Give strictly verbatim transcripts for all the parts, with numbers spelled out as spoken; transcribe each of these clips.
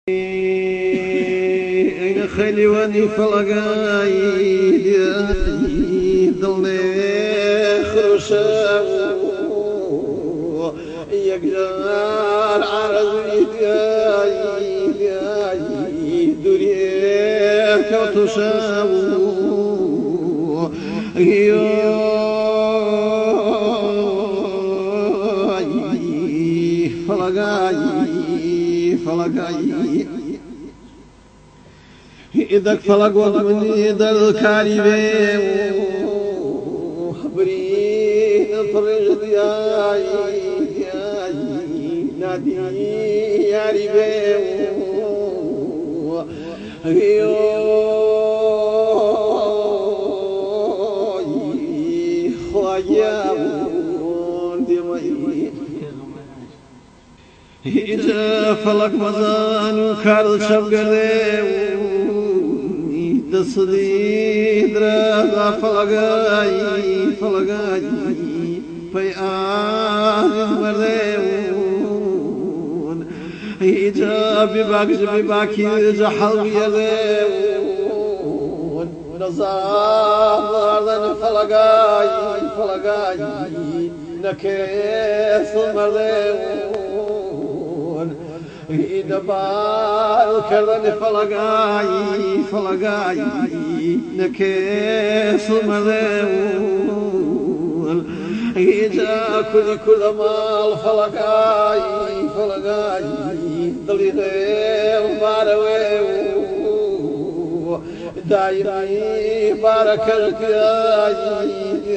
أين خيلي واني فلقاي ضلني خرشا يقدر عرضي دوريك وتشاو فلقاي فلقاي إذا فلق ومني إذا الكاريبي خبري فرج ياي نادي يا ريبي خوايا إذا فلق مزان وكارل شبقري تصدي درا فلقاي فلقاي في آه مريون إذا بباك بباكي جحل يلون نزار فلقاي فلقاي نكيس مريون إذا بالكرن فلقاي فلقاي نكيس مريول إذا كل كل مال فلقاي فلقاي ضلي غير باروي دايمي بارك الكاي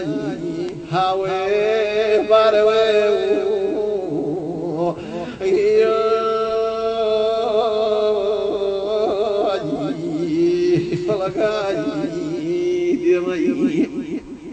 هاوي باروي فلقاي